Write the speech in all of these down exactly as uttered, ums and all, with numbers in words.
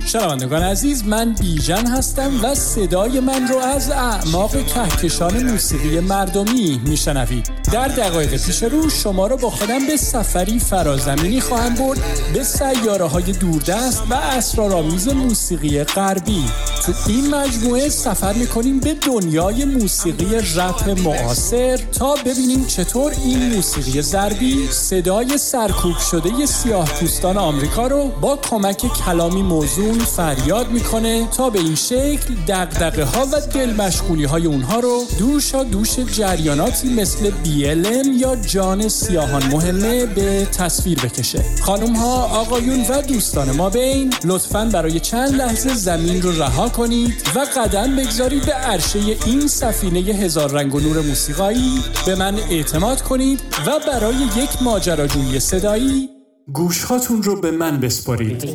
شنوندگان عزیز، من بیژن هستم و صدای من رو از اعماق کهکشان موسیقی مردمی میشنوید. در دقایق پیش رو شما رو با خودم به سفری فرازمینی خواهم برد به سیاره‌های دوردست و اسرارآمیز موسیقی غربی. تو این مجموعه سفر میکنیم به دنیای موسیقی رپ معاصر تا ببینیم چطور این موسیقی ضربی صدای سرکوب شده سیاه‌پوستان آمریکا رو با کمک کلامی موزون فریاد میکنه تا به این شکل دغدغه ها و دل مشغولی های اونها رو دوشا دوش جریاناتی مثل بی ال ام یا جان سیاهان مهمه به تصویر بکشه. خانم ها، آقایون و دوستان ما بین، لطفاً برای چند لحظه زمین رو رها کنید و قدم بگذارید به عرشه این سفینه هزار رنگ و نور موسیقایی. به من اعتماد کنید و برای یک ماجراجویی صدایی گوشهاتون رو به من بسپارید.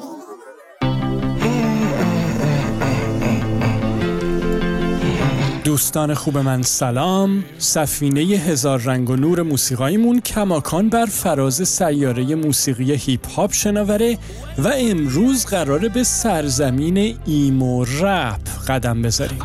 دوستان خوب من سلام. سفینه هزار رنگ و نور موسیقاییمون کماکان بر فراز سیاره موسیقی هیپ هاپ شناوره و امروز قراره به سرزمین ایمو رپ قدم بذاریم.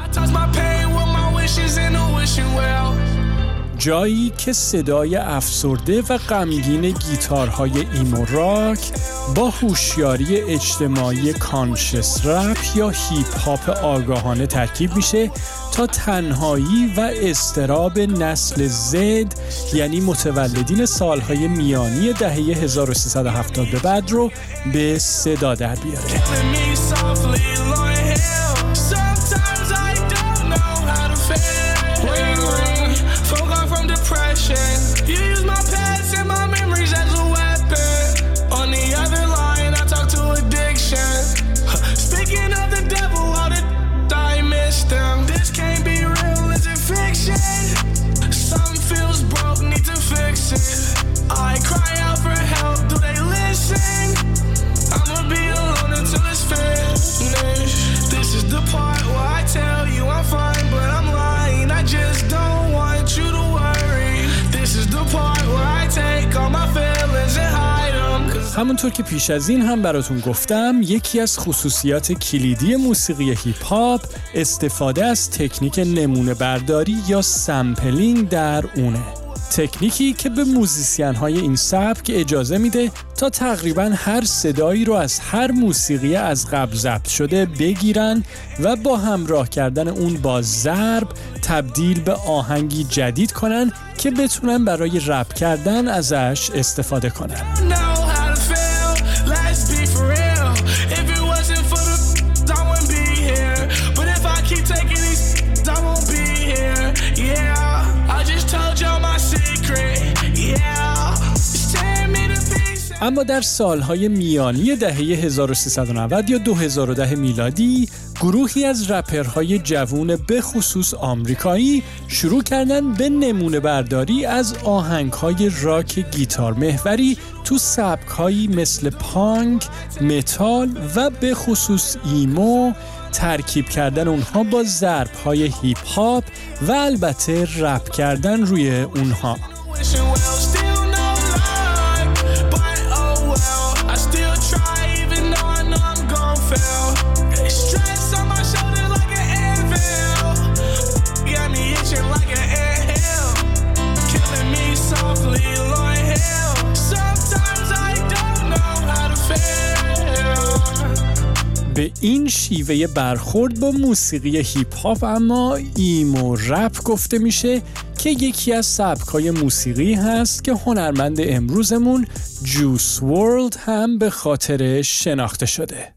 جایی که صدای افسرده و غمگین گیتارهای ایمو راک با هوشیاری اجتماعی کانشس رپ یا هیپ هاپ آگاهانه ترکیب میشه تا تنهایی و اضطراب نسل زد، یعنی متولدین سالهای میانی دهه هزار و سیصد و هفتاد به بعد رو به صدا در بیاره. همونطور که پیش از این هم براتون گفتم، یکی از خصوصیات کلیدی موسیقی هیپ هاپ استفاده از تکنیک نمونه برداری یا سمپلینگ در اونه. تکنیکی که به موزیسین های این سبک اجازه میده تا تقریباً هر صدایی رو از هر موسیقی از قبل ضبط شده بگیرن و با همراه کردن اون با ضرب تبدیل به آهنگی جدید کنن که بتونن برای رپ کردن ازش استفاده کنن. اما در سالهای میانی دهه هزار و سیصد و نود یا دو هزار و ده میلادی، گروهی از رپرهای جوون به خصوص آمریکایی شروع کردن به نمونه برداری از آهنگهای راک گیتار محوری تو سبکهایی مثل پانک، متال و به خصوص ایمو، ترکیب کردن اونها با ضربهای هیپ هاپ و البته رپ کردن روی اونها. به این شیوه برخورد با موسیقی هیپ هاپ اما ایمو رپ گفته میشه که یکی از سبک‌های موسیقی هست که هنرمند امروزمون جوس ورلد هم به خاطر شناخته شده.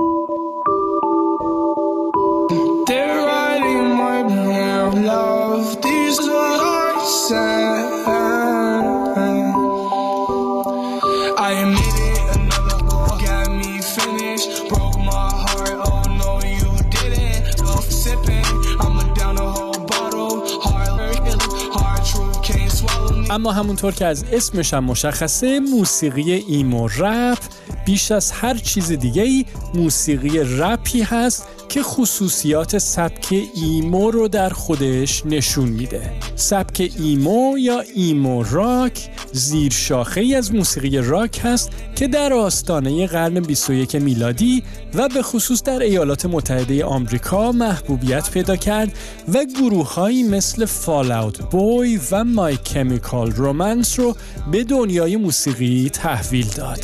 اما همونطور که از اسمش هم مشخصه، موسیقی ایمو رپ بیش از هر چیز دیگه‌ای موسیقی رپی هست که خصوصیات سبک ایمو رو در خودش نشون میده. سبک ایمو یا ایمو راک زیر شاخه‌ای از موسیقی راک هست که در آستانه قرن بیست و یک میلادی و به خصوص در ایالات متحده آمریکا محبوبیت پیدا کرد و گروه‌هایی مثل فال اوت بوی و مای کمیکال رومنس رو به دنیای موسیقی تحویل داد.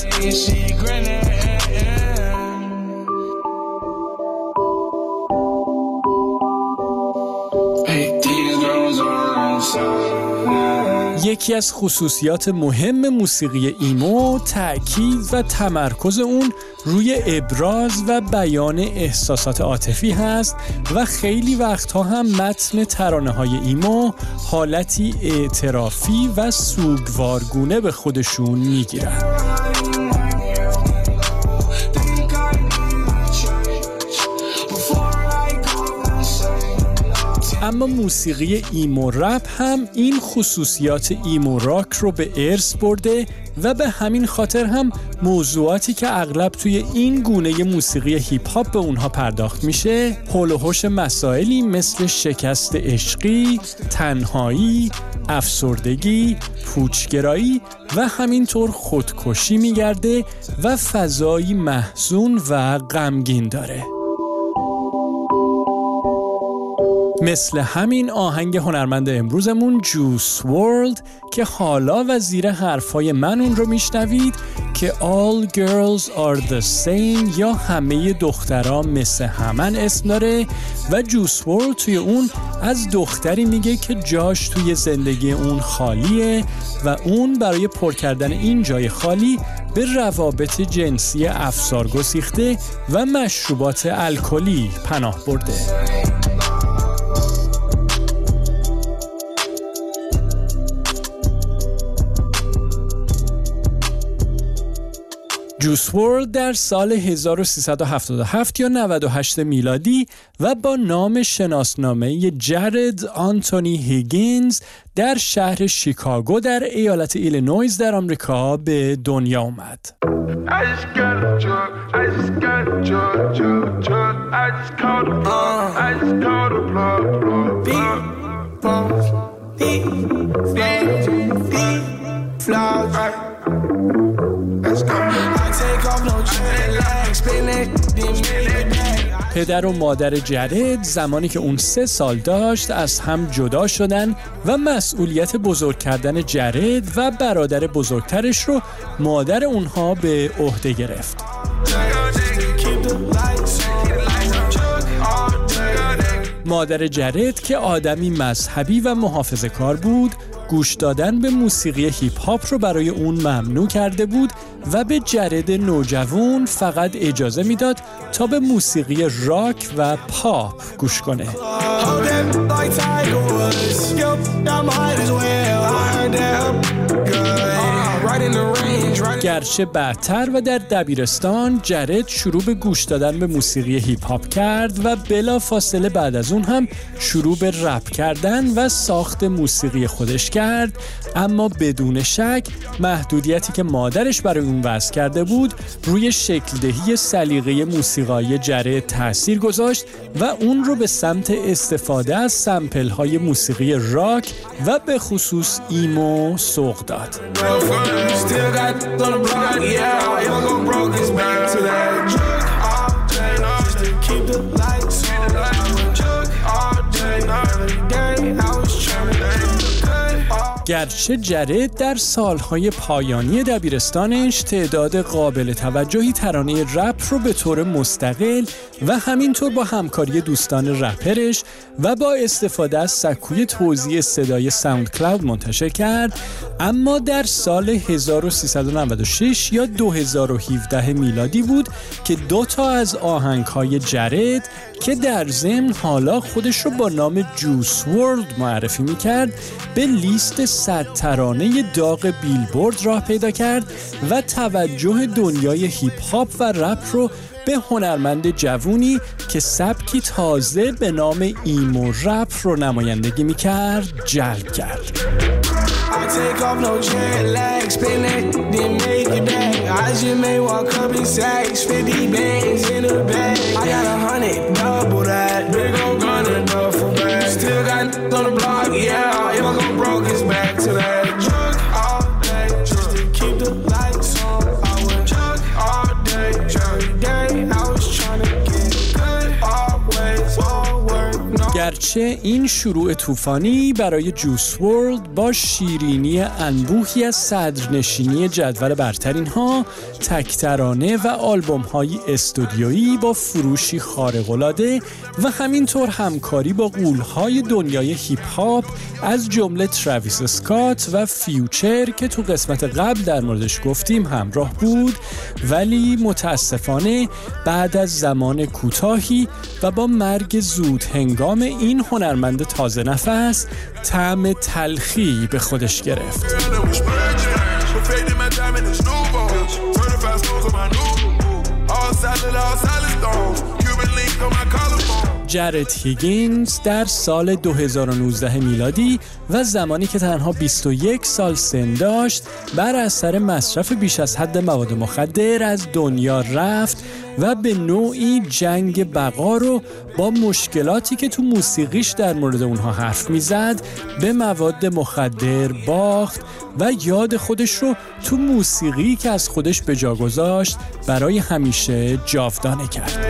یکی از خصوصیات مهم موسیقی ایمو تأکید و تمرکز اون روی ابراز و بیان احساسات عاطفی هست و خیلی وقتها هم متن ترانه‌های ایمو حالتی اعترافی و سوگوارگونه به خودشون میگیرن. اما موسیقی ایمو رپ هم این خصوصیات ایمو راک رو به ارث برده و به همین خاطر هم موضوعاتی که اغلب توی این گونه موسیقی هیپ هاپ به اونها پرداخت میشه حول و حوش مسائلی مثل شکست عشقی، تنهایی، افسردگی، پوچگرایی و همینطور خودکشی میگرده و فضایی محزون و غمگین داره. مثل همین آهنگ هنرمند امروزمون جوس ورلد که حالا و زیر حرفای من اون رو میشنوید که All Girls Are The Same یا همه دخترها مثل همن اسم داره و جوس ورلد توی اون از دختری میگه که جاش توی زندگی اون خالیه و اون برای پر کردن این جای خالی به روابط جنسی افسار گسیخته و مشروبات الکلی پناه برده. جوس ورلد در سال هزار و سیصد و هفتاد و هفت یا نود و هشت میلادی و با نام شناسنامه جرد آنتونی هیگینز در شهر شیکاگو در ایالت ایلینویز در آمریکا به دنیا اومد. پدر و مادر جرد زمانی که اون سه سال داشت از هم جدا شدن و مسئولیت بزرگ کردن جرد و برادر بزرگترش رو مادر اونها به عهده گرفت. مادر جرد که آدمی مذهبی و محافظه‌کار بود، گوش دادن به موسیقی هیپ هاپ رو برای اون ممنوع کرده بود و به جرد نوجوان فقط اجازه میداد تا به موسیقی راک و پاپ گوش کنه. گرچه بعدتر و در دبیرستان جرد شروع به گوش دادن به موسیقی هیپ هاپ کرد و بلا فاصله بعد از اون هم شروع به رپ کردن و ساخت موسیقی خودش کرد، اما بدون شک محدودیتی که مادرش برای اون وضع کرده بود روی شکل دهی سلیقه موسیقایی جرد تأثیر گذاشت و اون رو به سمت استفاده از سمپل های موسیقی راک و به خصوص ایمو سوق داد. گرچه جرد در سالهای پایانی دبیرستانش تعداد قابل توجهی ترانه رپ رو به طور مستقل و همینطور با همکاری دوستان رپرش و با استفاده از سکوی توزیع صدای ساوند کلاود منتشر کرد، اما در سال هزار و سیصد و نود و شش یا دو هزار و هفده میلادی بود که دو تا از آهنگ‌های جرد که در ضمن حالا خودش رو با نام جوس ورلد معرفی می‌کرد به لیست صد ترانه داغ بیلبورد راه پیدا کرد و توجه دنیای هیپ هاپ و رپ رو به هنرمند جوونی که سبکی تازه به نام ایمو رپ رو نمایندگی می‌کرد جلب کرد. I take off no jet lag, spin that, then make it back. I just may walk up in sacks, fifty bands in a bag. I got a hundred dog همیشه این شروع طوفانی برای جوس ورلد با شیرینی انبوهی از صدرنشینی جدول برترین ها، تک ترانه و آلبوم های استودیویی با فروشی خارق‌العاده و همینطور همکاری با غول‌های دنیای هیپ هاپ از جمله تراویس اسکات و فیوچر که تو قسمت قبل در موردش گفتیم همراه بود، ولی متاسفانه بعد از زمان کوتاهی و با مرگ زود هنگام این هنرمند تازه نفس طعم تلخی به خودش گرفت. جرد هیگینز در سال دو هزار و نوزده میلادی و زمانی که تنها بیست و یک سال سن داشت بر اثر مصرف بیش از حد مواد مخدر از دنیا رفت و به نوعی جنگ بقا رو با مشکلاتی که تو موسیقیش در مورد اونها حرف میزد به مواد مخدر باخت و یاد خودش رو تو موسیقی که از خودش به جا گذاشت برای همیشه جاودانه کرد.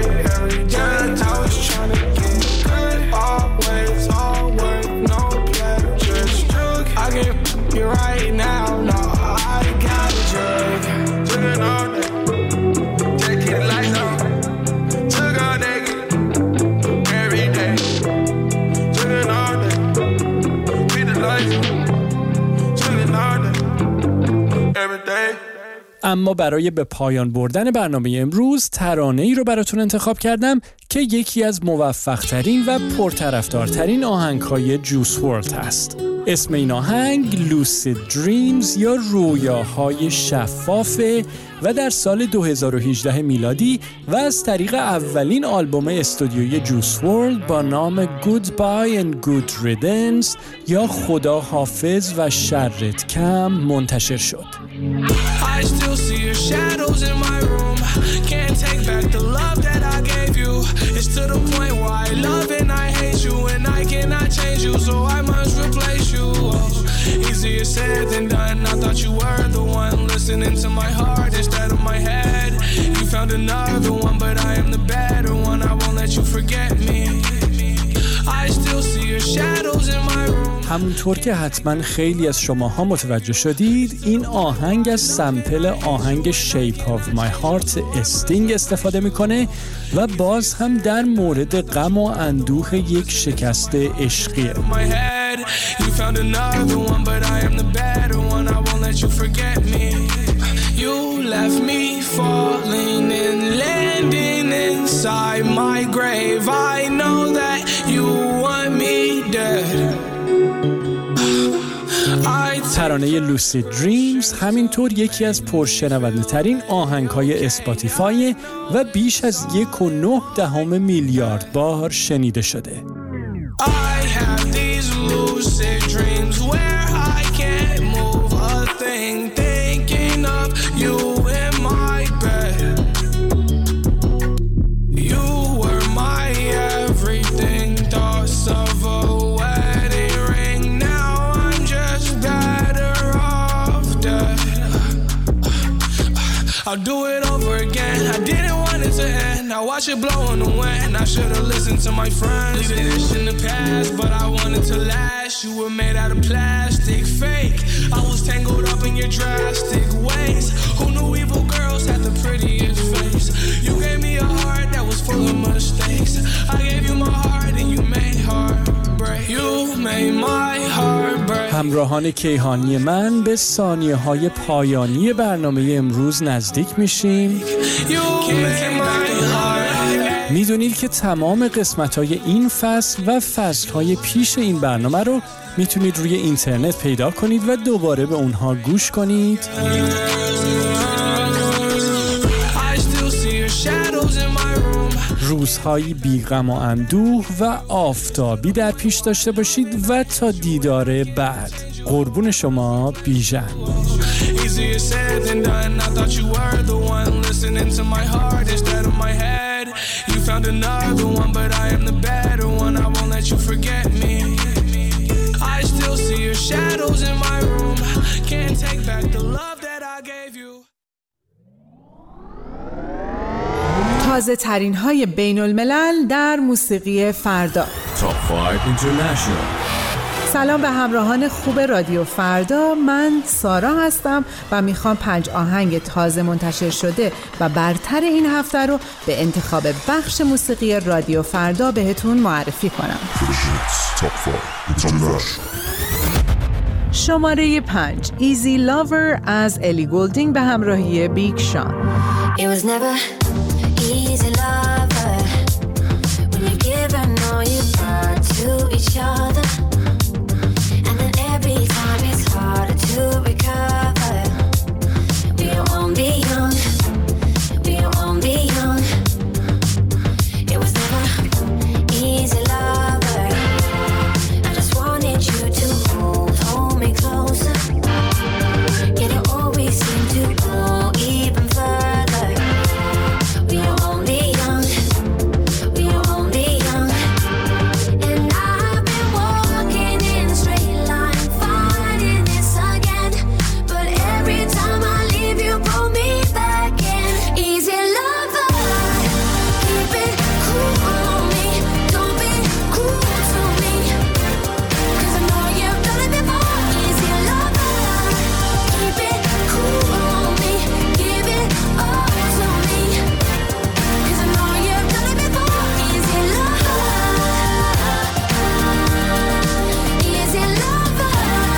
اما برای به پایان بردن برنامه امروز ترانه‌ای رو براتون انتخاب کردم که یکی از موفق‌ترین و پرطرفدارترین آهنگ‌های جوس ورلد هست. اسم این آهنگ لوسید دریمز یا رویاهای شفافه و در سال دو هزار و هجده میلادی و از طریق اولین آلبوم استودیویی جوس ورلد با نام Goodbye and Good Riddance یا خدا حافظ و شرت کم منتشر شد. I still see your shadows in my room. Can't take back the love that I gave you. It's to the point where I love and I hate you, and I cannot change you, so I must replace you. Oh, easier said than done. I thought you were the one listening to my heart instead of my head. You found another one, but I am the better one. I won't let you forget me. I still see your shadows in my room. همونطور که حتما خیلی از شماها متوجه شدید، این آهنگ از سمپل آهنگ Shape of My Heart استینگ استفاده میکنه و باز هم در مورد غم و اندوه یک شکست عشقیه. ترانه لوسید دریمز همینطور یکی از پرشنونده ترین آهنگ‌های اسپاتیفای و بیش از یک و نه دهم میلیارد بار شنیده شده. I'll do it over again. I didn't want it to end. I watch it blow in the wind. I should have listened to my friends. Leaving this in the past, but I wanted to last. You were made out of plastic, fake. I was tangled up in your drastic ways. Who knew evil girls had the prettiest face? You gave me a heart that was full of mistakes. I gave you my heart and you made heart break. You made my heart break. همراهان کیهانی من به ثانیه های پایانی برنامه امروز نزدیک میشیم. میدونید که تمام قسمت های این فصل و فصل های پیش این برنامه رو میتونید روی اینترنت پیدا کنید و دوباره به اونها گوش کنید. روزهایی بی‌غم و اندوه و آفتابی در پیش داشته باشید و تا دیدار بعد. قربون شما، بیژن. تازه ترین های بین الملل در موسیقی فردا. Top five International. سلام به همراهان خوب رادیو فردا، من سارا هستم و میخوام پنج آهنگ تازه منتشر شده و برتر این هفته رو به انتخاب بخش موسیقی رادیو فردا بهتون معرفی کنم. شماره پنج Easy Lover از الی گولدینگ به همراهی بیگ شان. It was never easy lover when you give and all you got to each other, and then every time it's harder to recover. We won't be young, we won't be young. It was never easy lover. I just wanted you to hold, hold me closer. Yet it always seemed to go even further. We are only young, we are only young. And I've been walking in a straight line, fighting this again. But every time I leave you pull me back in. Easy lover, keep it cool on me. Don't be cruel to me, 'cause I know you've done it before. Easy lover, keep it cool on me. Give it all to me, 'cause I know you've done it before. Easy lover, easy lover.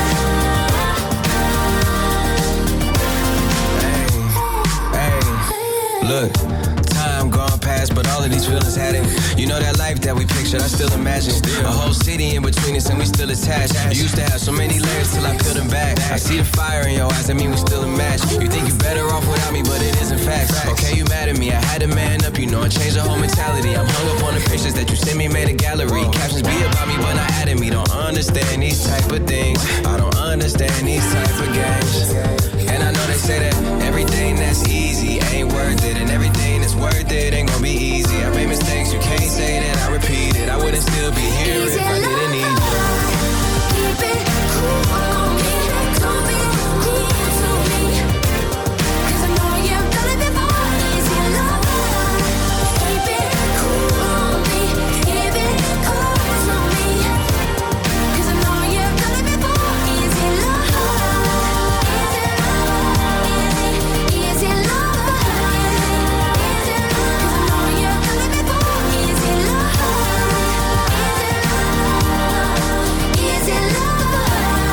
Hey, look, time gone past, but all of these feelings had it. You know that life that we pictured, I still imagine. A whole city in between us and we still attached. You used to have so many layers till I peeled them back. I see the fire in your eyes, that mean we still a match. You think you're better off without me, but it isn't fact. Okay, you mad at me, I had to man up, you know, I changed the whole mentality. I'm hung up on the pictures that you sent me, made a gallery. Captions be about me, but not at me. Don't understand these type of things. I don't understand these type of games. And I know they say that everything that's easy ain't worth it, and everything that's worth it ain't gonna be easy. I made mistakes, you can't say that I repeat it. I wouldn't still be here if I didn't need you. Keep it cool on me. Don't be cruel to me, 'cause I know you've done it before. Easy lover, keep it cool on me. Give it all to me, 'cause I know you've done it before. Easy lover, easy lover, 'cause I know you've done it before. Easy lover, easy lover.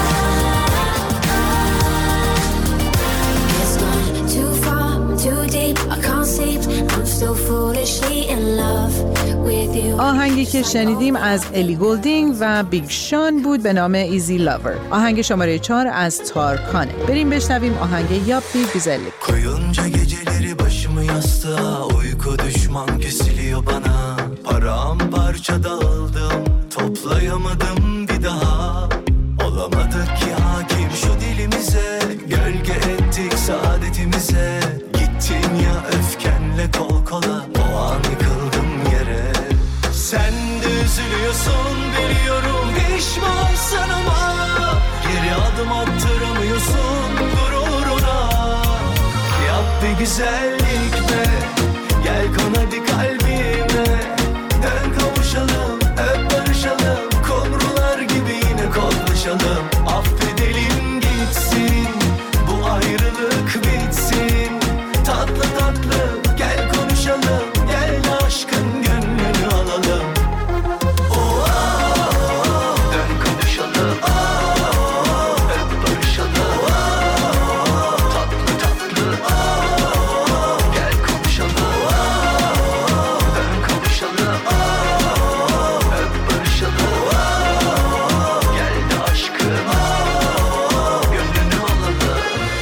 It's gone too far, too deep. I can't sleep. I'm still foolishly in love with you. آهنگی که شنیدیم از الی گولدینگ و بیگ شان بود به نام ایزی لاور. آهنگ شماره چهار از تارکانه. بریم بشنویم آهنگ یاپی güzellik. Koyunca geceleri başımı yastığa, uyku düşman kesiliyor bana. Paramparça dağıldım, toplayamadım bir daha. Olamadık ki hakim şu dilimize, gölge ettik saadetimize. Gittin ya öfkenle kol kola, o an yıkıldım yere. Sen de üzülüyorsun biliyorum, pişmansın ama geri adım attıramıyorsun gururuna. Yap bir güzellik be, gel kon hadi kalbime. Dön kavuşalım, öp barışalım, kumrular gibi yine koklaşalım. Affedelim gitsin, bu ayrılık bitsin. Tatlı tatlı gel konuşalım, gel aşkın gönlünü alalım. Oh, oh, dön kavuşalım, oh, öp barışalım, oh, tatlı tatlı, oh, gel konuşalım, oh, dön kavuşalım, oh, öp barışalım, oh, gel de aşkın, oh, gönlünü alalım.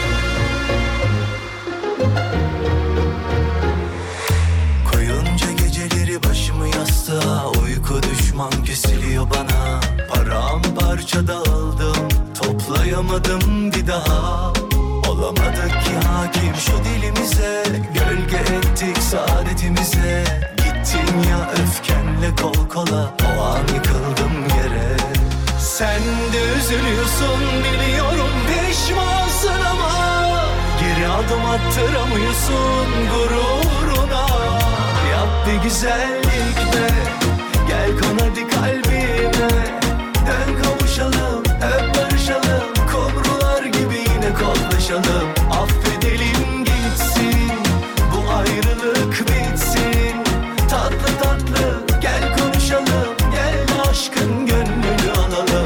Koyunca geceleri başımı yastığa, uyku düşman kesiliyor bana. Paramparça dağıldım, toplayamadım bir daha. Olamadık ki hakim şu dilimize, gölge ettik saadetimize. Gittin ya öfkenle kol kola, o an yıkıldım yere. Sen de üzülüyorsun biliyorum, pişmansın ama geri adım attıramıyorsun gururuna. Yap bir güzellik be, gel kon hadi kalbime. gece. Dön kavuşalım, hep barışalım, kumrular gibi yine koklaşalım. Affedelim gitsin, bu ayrılık bitsin. Tatlı tatlı gel konuşalım, gel aşkın gönlünü alalım.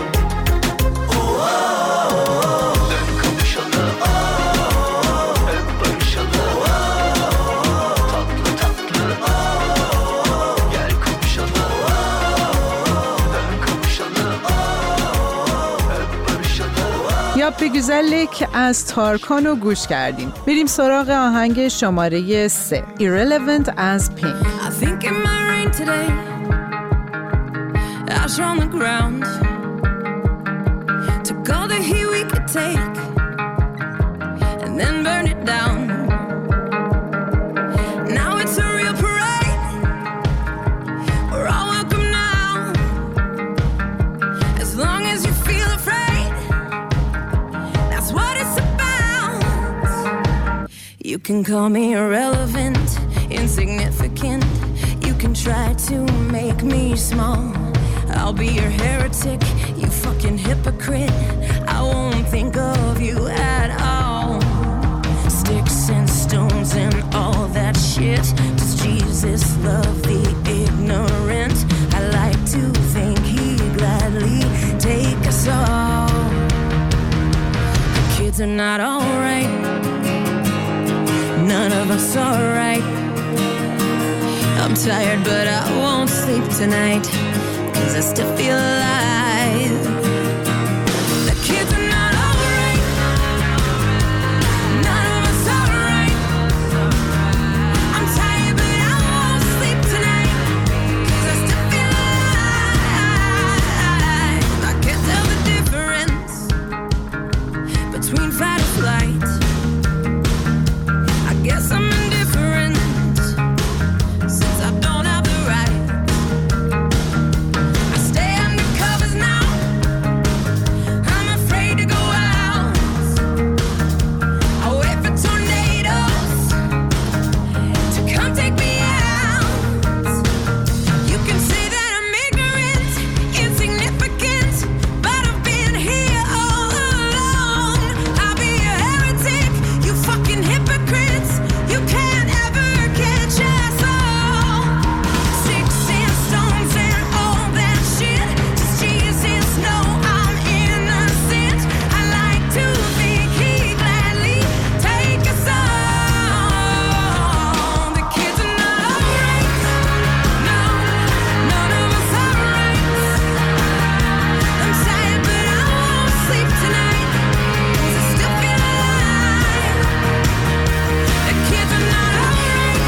Dön kavuşalım, hep barışalım. Tatlı tatlı gel konuşalım. Dön kavuşalım, hep barışalım. یا به گذلک از تارکانو گوش کردیم. بریم سراغ آهنگ شماره سه Irrelevant از پینک. I think it might rain today. Ash on the ground. Took all the heat we could take and then burn it down. Now it's a real parade. We're all welcome now. As long as you feel afraid, that's what it's about. You can call me irrelevant, insignificant. You can try to make me small. I'll be your heretic, you fucking hypocrite. I won't think of you at all. Sticks and stones and all that shit. Does Jesus love the ignorant? I like to think he'd gladly take us all. The kids are not alright. None of us are right. I'm tired but I won't sleep tonight, 'cause I still feel alive. The kids are not alright. None of us are right. I'm tired but I won't sleep tonight, 'cause I still feel alive. I can't tell the difference between fight or flight. I guess I'm indifferent since I don't have the right. I stay under covers now. I'm afraid to go out. I wait for tornadoes to come take me out. You can say that I'm ignorant, insignificant, but I've been here all along. I'll be a heretic, you fucking hypocrites. You can't ever catch us all. Sticks and stones and all that shit. Does Jesus know I'm innocent? I like to think he'd gladly take us all. The kids are not alright. No, none of us are right. I'm tired but I won't sleep tonight, 'cause I still feel alive. The kids are not alright.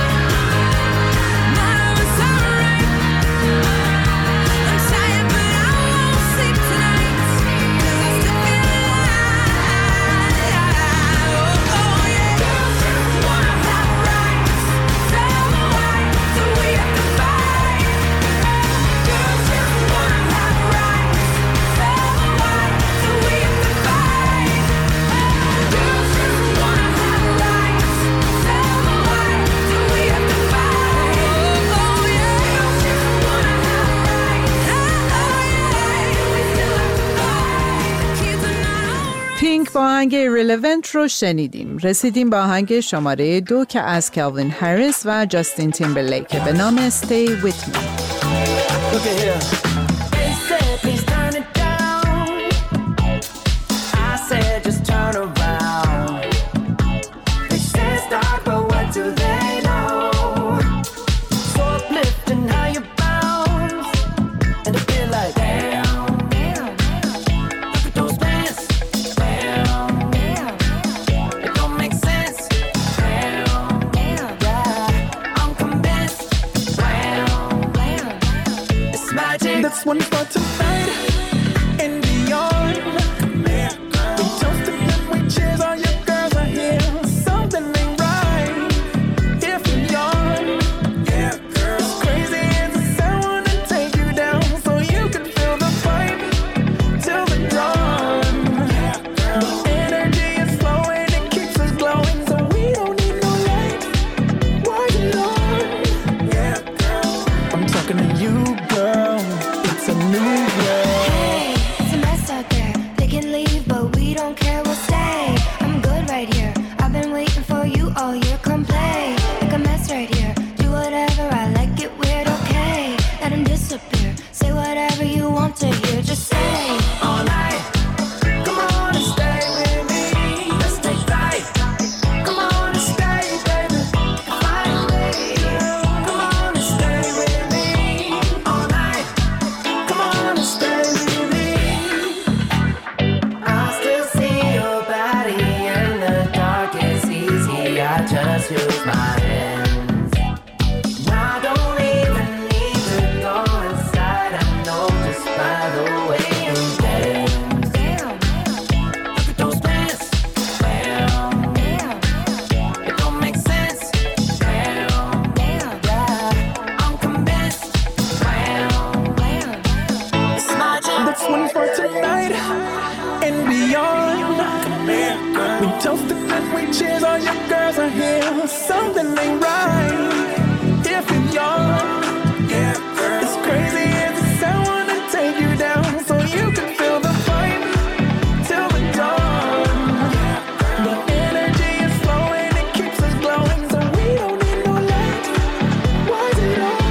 None of us are right. I'm tired but I won't sleep tonight, 'cause I still feel alive. Oh yeah. Girls just wanna have rights. So why do we have to fight? Girls just wanna have rights. So why do we have to fight? Girls just wanna have rights. So why do we have to fight? Oh yeah. Girls just wanna have rights. Oh yeah. We still have to fight. Kids are not alright. پینک با آهنگ Irrelevant رو شنیدیم. residim به آهنگ شماره دو که از کلوین هریس و جاستین تیمبرلیک به نام Stay With Me. Look at here. They said please turn it down. I said just turn around. They said stop, but what do they know? So uplifting how you bounce, and I feel like damn, damn. Look at those pants, damn, damn. It don't make sense, damn, damn. Yeah, I'm convinced, damn, damn. It's magic. That's one for tonight and beyond. We toasted and we cheers, all your girls are here. Something ain't right if you yawn. Yeah, girl. As crazy as it sound, wanna take you down so you can feel the vibe till the dawn. Yeah, girl. The energy is flowing, it keeps us glowing, so we don't need no light. Why you on? Yeah, girl. I'm talking to you, girl. It's a new use my hands. Now I don't even need to go inside. I know just by the way you dance. Look at those pants. Damn. It don't make sense. Damn. Yeah. I'm convinced. It's my jam. That's one for tonight and beyond. We toasted and we cheers, all your girls are here. Something ain't right if you're young. As crazy as it sounds, I wanna take you down so you can feel the fight till the dawn. The energy is flowing, it keeps us glowing, so we don't need no light. Why is it on?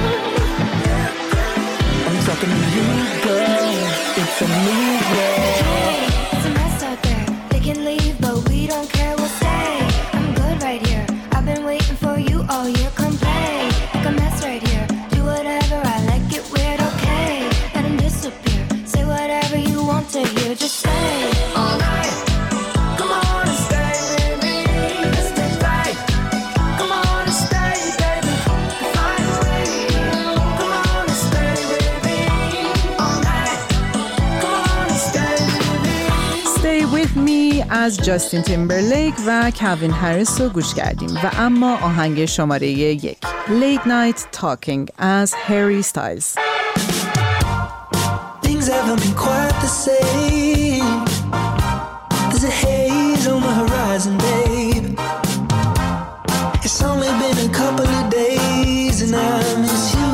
I'm talking to you, girl. It's a new world. It's a mess out there. They can leave, but we don't care. We'll stay. I'm good right here. I've been waiting for you all year. Come play like a mess right here. Do whatever I like. Get weird, okay? Let 'em disappear. Say whatever you want to hear. Just say all night. Come on and stay with me. Let's stay right. Come on and stay, baby. Find a way. Come on and stay with me. All night. Come on and stay with me. Stay with me از جاستین تیمبرلیک و کوین هریس رو گوش کردیم و اما آهنگ شماره یک Late Night Talking از هری ستایلز. Things haven't been quite the same. There's a haze on the horizon, babe. It's only been a couple of days and I miss you.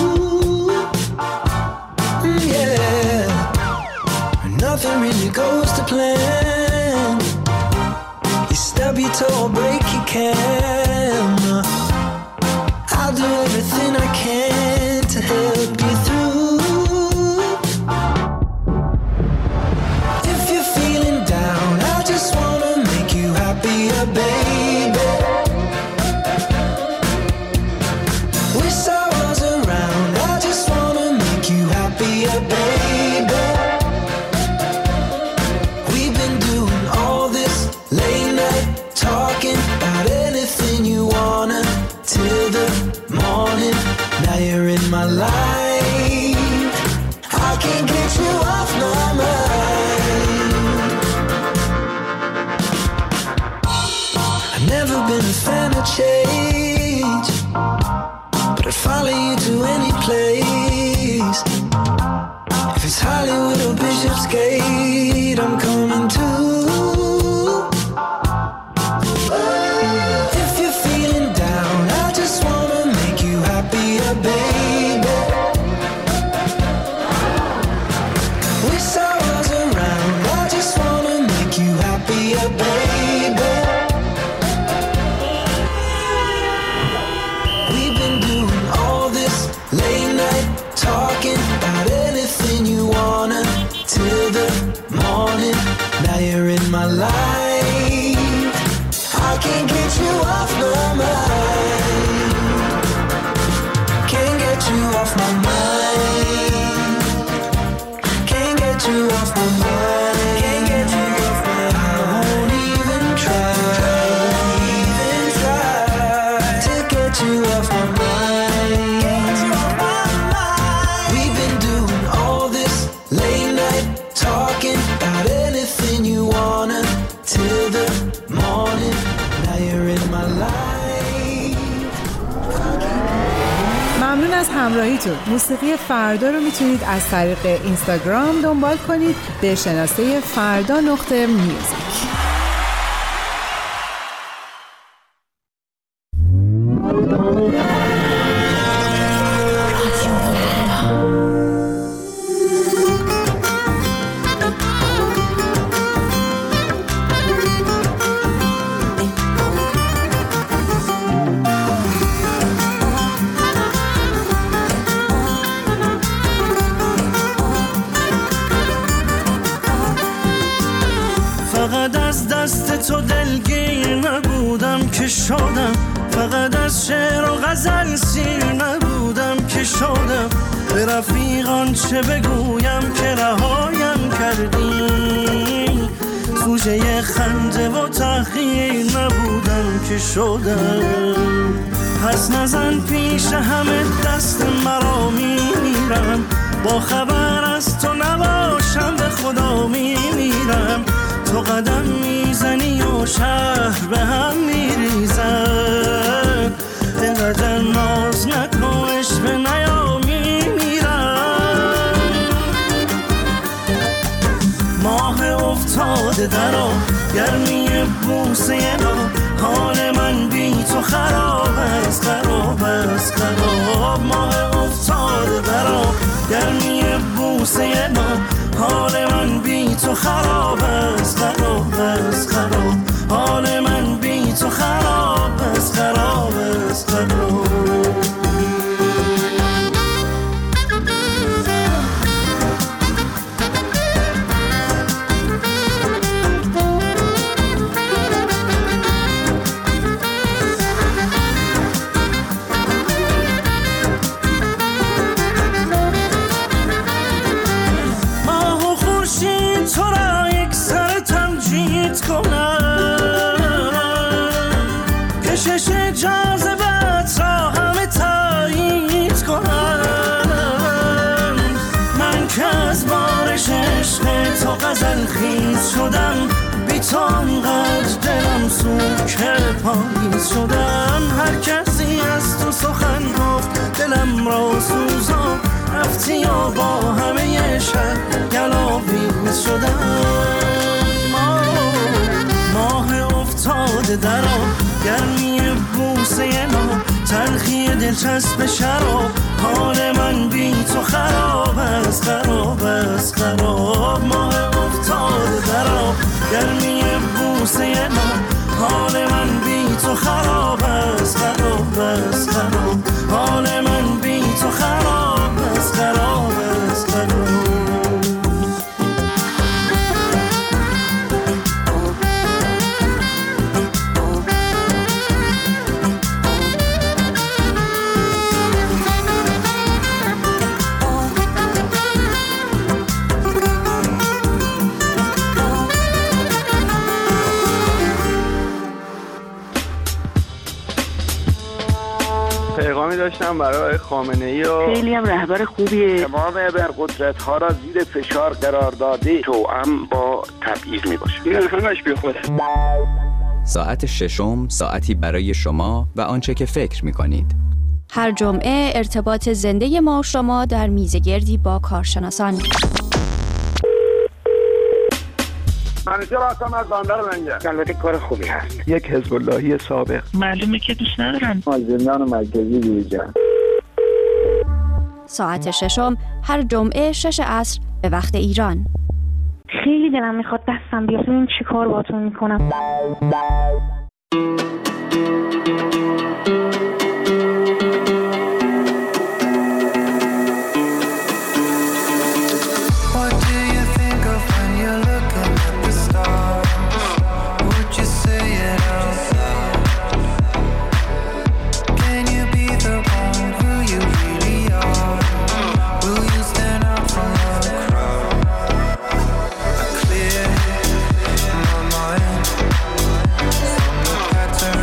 Mm, yeah. Nothing really goes to plan. You stub your toe or break your camera. I'll do everything I can to help you through. If you're feeling down, I just wanna make you happier, baby. Wish I was around, I just wanna make you happier, baby. We've been doing all this late night talking about anything you wanna till the morning. Now you're in my life. I can't get you off my mind. I've never been a fan of change, but I'd follow you to any place. If it's Hollywood or Bishopsgate, I'm coming too. If you're feeling down, I just wanna make you happier, baby. Wish I was around, I just wanna make you happier, baby. We've been doing all this late night talking about anything you wanna till the morning. Now you're in my life. I can't get you off my mind. Can't get you off my mind. Can't get you off my mind. Can't get you off my mind. I won't even try. Even try to get you off my mind. Get you off my mind. We've been doing all this late night talking about anything you wanna till the morning. Now you're in my life. ممنون از همراهیتون. موسیقی فردا رو میتونید از طریق اینستاگرام دنبال کنید به شناسه فردا نقطه میوزیک. فقط از دست تو دلگیر نبودم که شدم، فقط از شعر و غزل سیر نبودم که شدم. به رفیقان چه بگویم که رهایم کردی، سوژه خنده و تحقیر نبودم که شدم. پس نزن پیش همه دست مرا میمیرم، با خبر از تو نباشم به خدا میمیرم. تو قدم میزنی و شهر به هم میریزن، اینقدر ناز نکن عشق نیا میمیرم. ماه افتاده درا گرمی بوسه نا، حال من بی تو خراب است خراب است خراب. ماه افتاده درا گرمی بوسه نا، حال من بی تو خراب است خراب است خراب. حال من بی تو خراب است خراب است خراب. کشش جاذبت را همه تایید کنم. من که از بارش عشق تو غزل خیز شدم، بی تو انقدر دلم سوک پاییز شدم. هر کسی از تو سخن گفت دلم را سوزان، رفتی و با همه شهر گلاویز شدم. ماه افتاده درا گرمی بوسه نا، تلخی دلچسب شراب، حال من بی تو خراب است خراب است خراب. ماه افتاده درا گرمی بوسه نا، حال من بی تو خراب است خراب است خراب. حال من بی تو خراب است خراب است خراب. پیغامی داشتم برای خامنه‌ای و خیلی هم رهبر خوبیه. تمام ابرقدرت ها را زیر فشار قرار داده، توأم با تبعیض می باشه. این همش بی خوده. ساعت ششم، ساعتی برای شما و آنچه که فکر می کنید. هر جمعه ارتباط زنده ما و شما در میزگردی با کارشناسان. منیجر هستم از بندر منجر. البته کار خوبی هست. یک حزب اللهی سابق. معلومه که دوست ندارن. از زندان مرکزی بیرون. ساعت ششم هر جمعه شش عصر به وقت ایران. خیلی دلم میخواد دستم بیاد ببین چی کار باهاتون میکنم. Pattern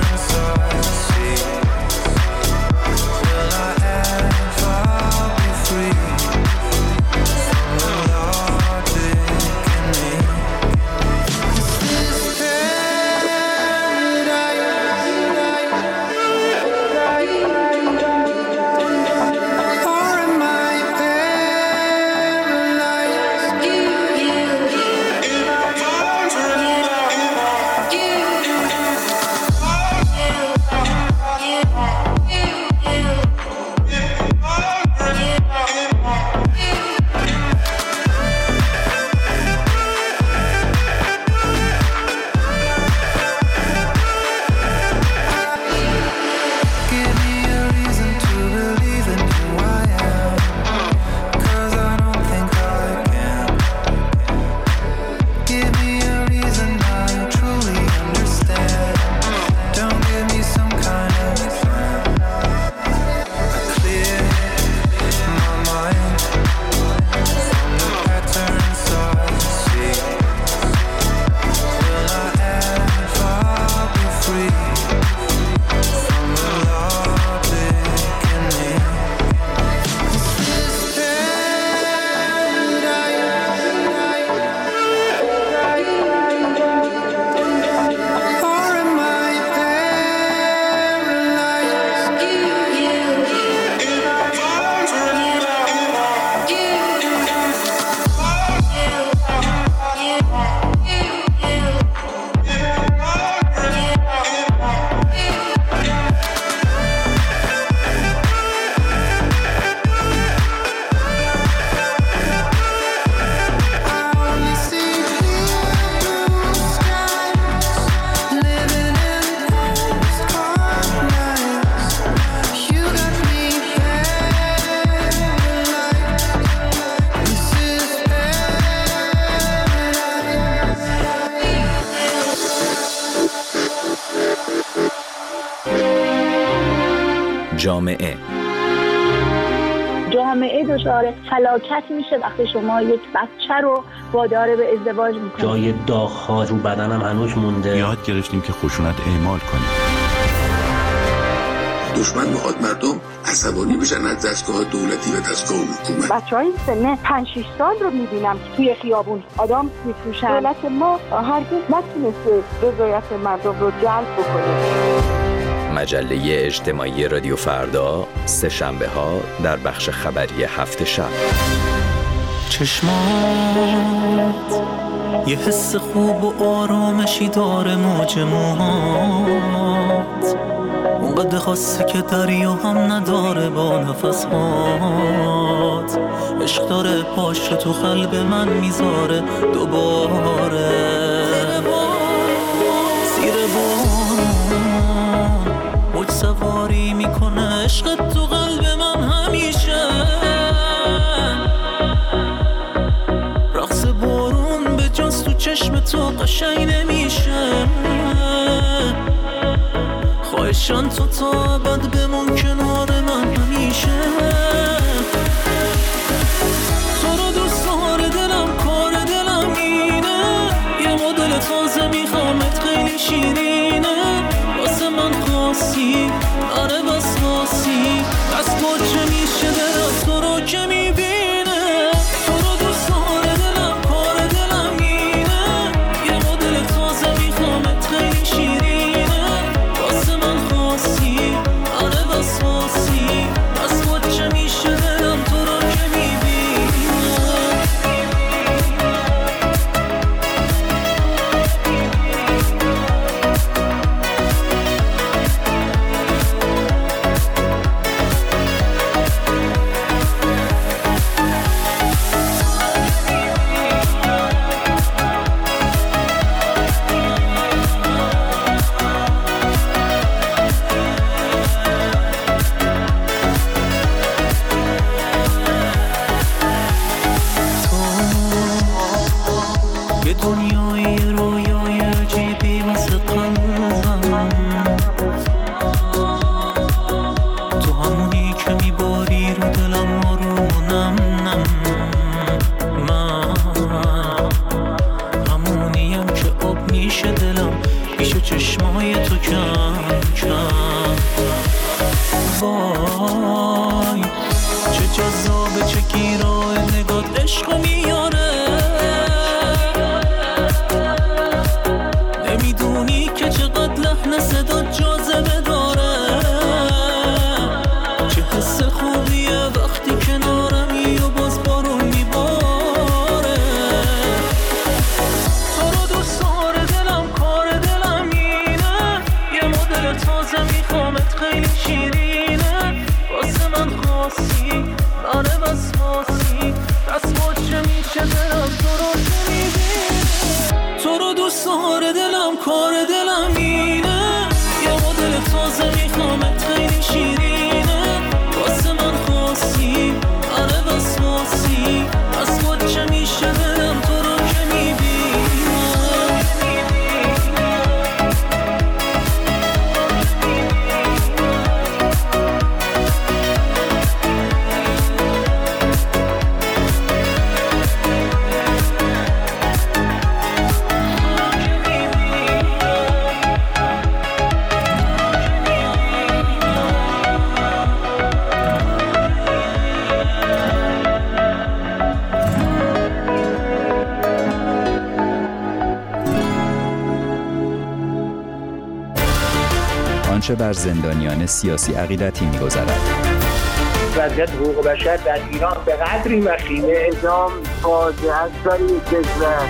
جامعه جامعه دچار فلاکت میشه وقتی شما یک بچه رو وادار به ازدواج میکنید. جای داغ‌ها رو بدنم هنوز مونده. یاد گرفتیم که خشونت اعمال کنیم. دشمن میخواد مردم عصبانی بشن از دستگاه دولتی و دستگاه حکومت. بچهای سن پنج شش سال رو میبینم که توی خیابون آدم میفروشن. دولت ما هرگز نتونسته رضایت مردم رو جلب بکنه. مجله اجتماعی رادیو فردا سه شنبه ها در بخش خبری هفت شب. چشمات یه حس خوب و آرامشی داره، موج موهات اونقدر خاصه که دریا هم نداره با نفسات. عشق داره پاشو تو قلب من میذاره دوباره. زیر بارون موج سواری میکنه عشق تو قلب من همیشه. رقص بارون به جاست تو چشم تو قشنگ نمیشه. خواهشان تو تا ابد بمون کنار من همیشه. تو رو دوست داره دلم، کار دلم اینه. یه مدل تازه میخوامت خیلی شیرینه. واسه من خاصی آره بس خاصی. از تو چه میشه دلم تو رو که میبینه. تو رو دوست داره دلم، کار دلم اینه. یه مدل تازه میخوامت خیلی شیرینه. واسه من خاصی آره بس خاصی. از تو چه میشه دلم تو رو که آنچه بر زندانیان سیاسی عقیدتی می‌گذرد. وضعیت حقوق بشر در ایران به قدری وخیمه، اعدام فاجعه است برای کشور.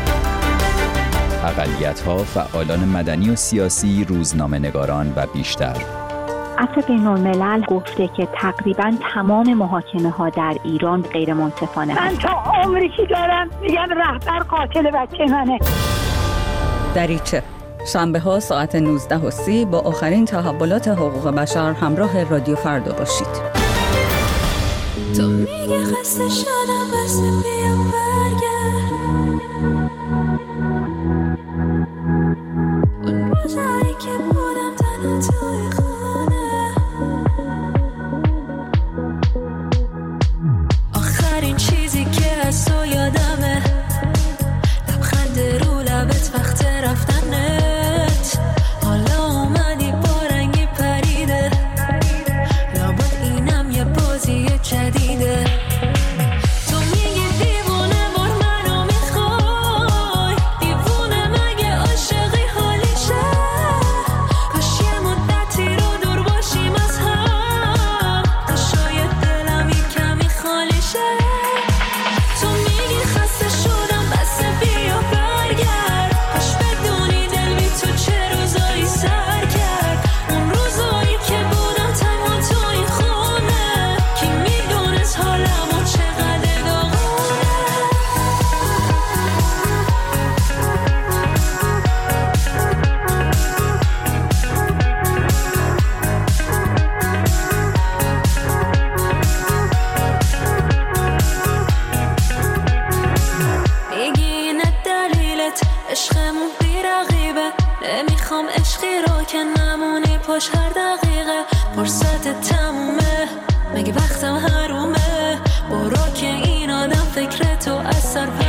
اقلیت‌ها، فعالان مدنی و سیاسی، روزنامه‌نگاران و بیشتر. عفو بین‌الملل گفته که تقریباً تمام محاکمه‌ها در ایران غیر منصفانه من تا عمری که دارم میگم رهبر قاتل بچه منه. دریچه شنبه ها ساعت نوزده و سی با آخرین تحولات حقوق بشر همراه رادیو فردا باشید. تو میگه خسته شدم بس بیام برگرد. اون روزایی که بودم تنها توی خونه باش هر دقیقه فرصت تمومه مگه وقتم حرومه برو که این آدم فکر تو اثر